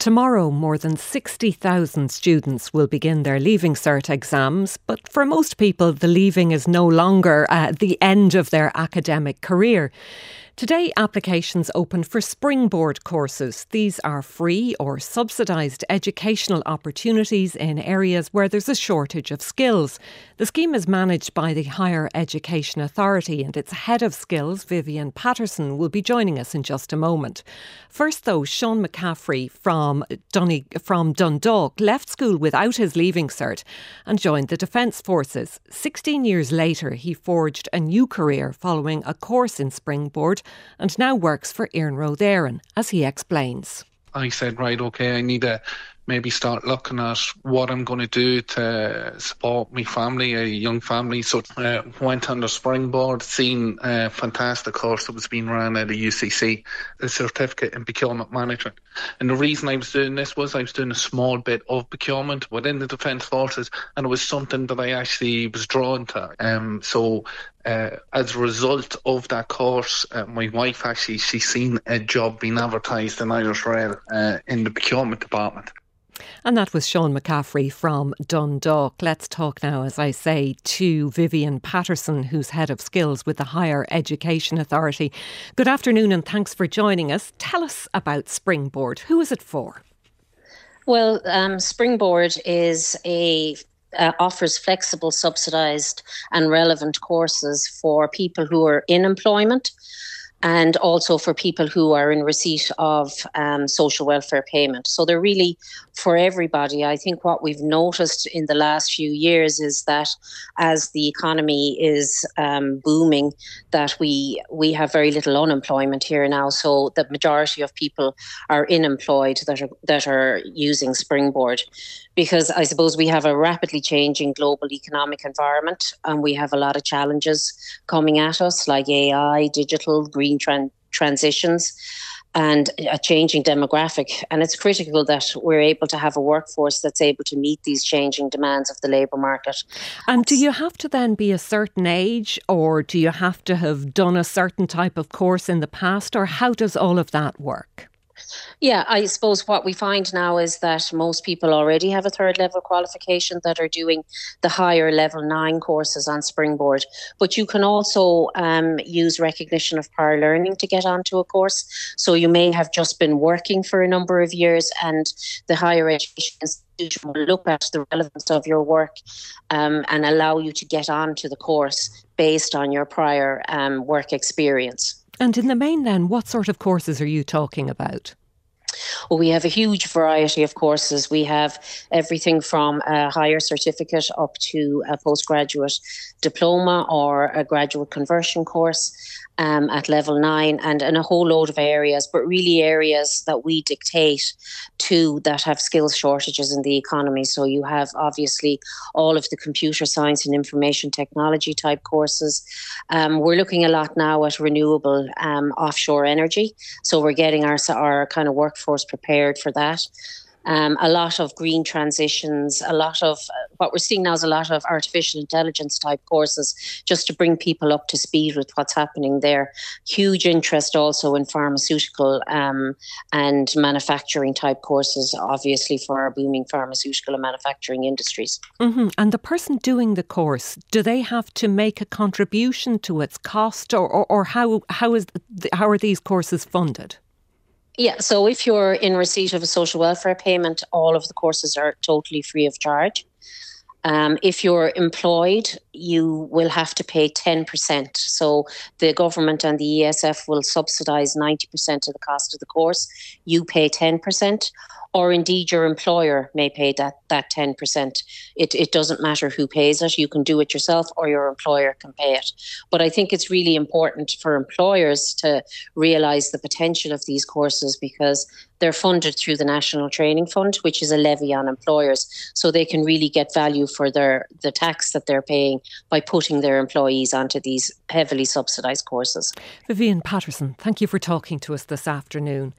Tomorrow, more than 60,000 students will begin their Leaving Cert exams, but for most people, the leaving is no longer the end of their academic career. Today, applications open for Springboard courses. These are free or subsidised educational opportunities in areas where there's a shortage of skills. The scheme is managed by the Higher Education Authority, and its Head of Skills, Vivian Patterson, will be joining us in just a moment. First though, Sean McCaffrey from Dundalk left school without his Leaving Cert and joined the Defence Forces. 16 years later, he forged a new career following a course in Springboard and now works for Iarnród Éireann, as he explains. I said, right, okay, I need to maybe start looking at what I'm going to do to support my family, a young family. So went on the Springboard, seen a fantastic course that was being run at the UCC, a certificate in procurement management. And the reason I was doing this was I was doing a small bit of procurement within the Defence Forces, and it was something that I actually was drawn to. So as a result of that course, my wife actually, she's seen a job being advertised in Irish Rail in the procurement department. And that was Sean McCaffrey from Dundalk. Let's talk now, as I say, to Vivian Patterson, who's Head of Skills with the Higher Education Authority. Good afternoon and thanks for joining us. Tell us about Springboard. Who is it for? Well, Springboard is offers flexible, subsidised and relevant courses for people who are in employment and also for people who are in receipt of social welfare payment. So they're really for everybody. I think what we've noticed in the last few years is that as the economy is booming, that we have very little unemployment here now. So the majority of people are unemployed that are using Springboard. Because I suppose we have a rapidly changing global economic environment and we have a lot of challenges coming at us like AI, digital, green transitions and a changing demographic. And it's critical that we're able to have a workforce that's able to meet these changing demands of the labour market. And do you have to then be a certain age, or do you have to have done a certain type of course in the past, or how does all of that work? Yeah, I suppose what we find now is that most people already have a third level qualification that are doing the higher level 9 courses on Springboard. But you can also use recognition of prior learning to get onto a course. So you may have just been working for a number of years and the higher education institution will look at the relevance of your work and allow you to get onto the course based on your prior work experience. And in the main then, what sort of courses are you talking about? Well, we have a huge variety of courses. We have everything from a higher certificate up to a postgraduate diploma or a graduate conversion course at level 9 and in a whole load of areas, but really areas that we dictate to that have skills shortages in the economy. So you have obviously all of the computer science and information technology type courses. We're looking a lot now at renewable offshore energy. So we're getting our kind of workforce prepared for that. A lot of green transitions, a lot of what we're seeing now is a lot of artificial intelligence type courses just to bring people up to speed with what's happening there. Huge interest also in pharmaceutical and manufacturing type courses, obviously for our booming pharmaceutical and manufacturing industries. Mm-hmm. And the person doing the course, do they have to make a contribution to its cost or how are these courses funded? Yeah, so if you're in receipt of a social welfare payment, all of the courses are totally free of charge. If you're employed, you will have to pay 10%. So the government and the ESF will subsidise 90% of the cost of the course. You pay 10%. Or indeed your employer may pay that 10%. It doesn't matter who pays it. You can do it yourself or your employer can pay it. But I think it's really important for employers to realise the potential of these courses because they're funded through the National Training Fund, which is a levy on employers. So they can really get value for the tax that they're paying by putting their employees onto these heavily subsidised courses. Vivian Patterson, thank you for talking to us this afternoon.